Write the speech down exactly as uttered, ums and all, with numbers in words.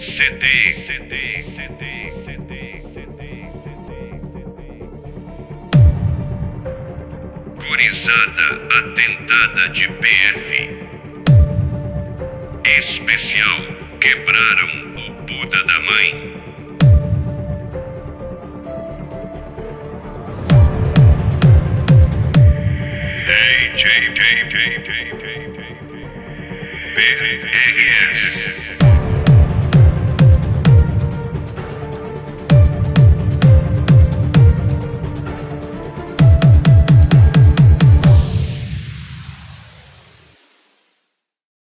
C D, C D, C D, C D, C D, Gurizada atentada de P F. Especial, quebraram o Buda da mãe. Hey, J, J, J, J, J, J, P R S.